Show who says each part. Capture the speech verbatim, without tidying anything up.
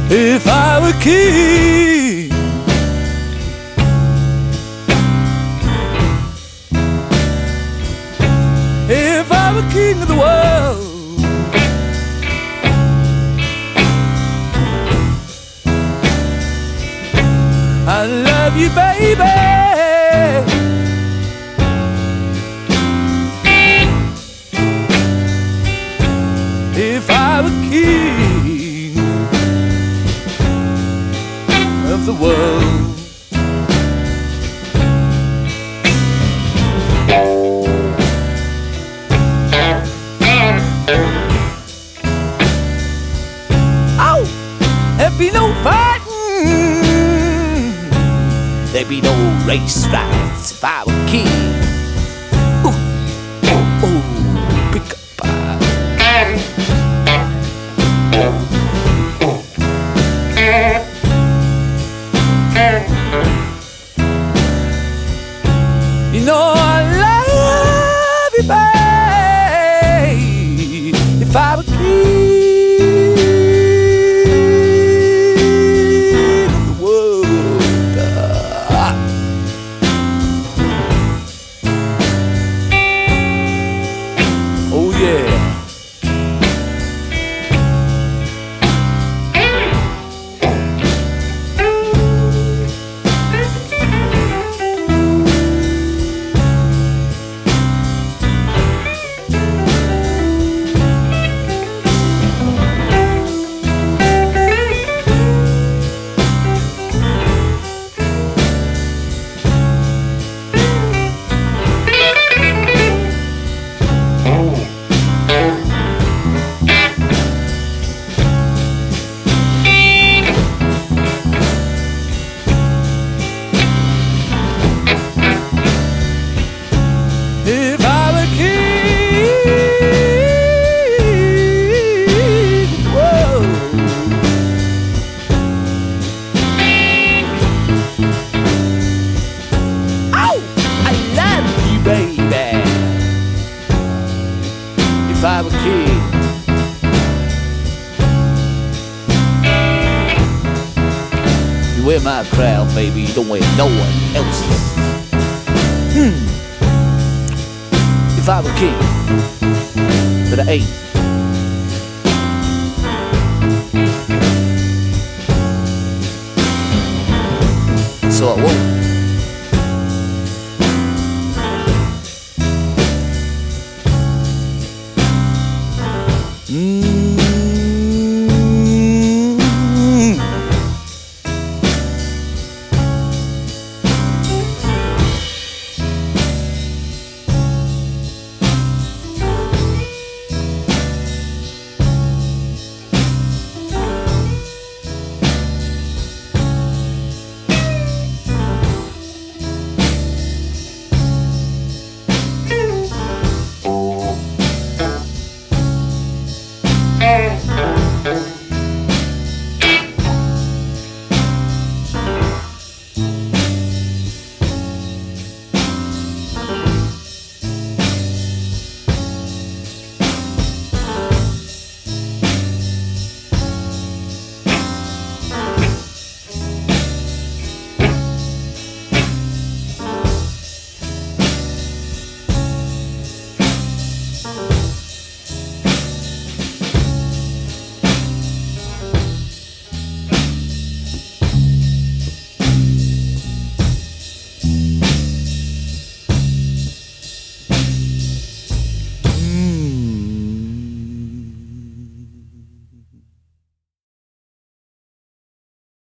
Speaker 1: If I were king, if I were king of the world, I love you, baby. If I were king of the world. Oh, there'd be no fighting, there'd be no race riots if I were king. Ooh, ooh, ooh, pick up. You know I love you, babe. If I were king of the world, ah. Oh yeah. If I were king, whoa. Oh, I love you, baby. If I were king, you wear my crown, baby. You don't wear no one else's. Hmm. If I were king, but I ain't. So I won't.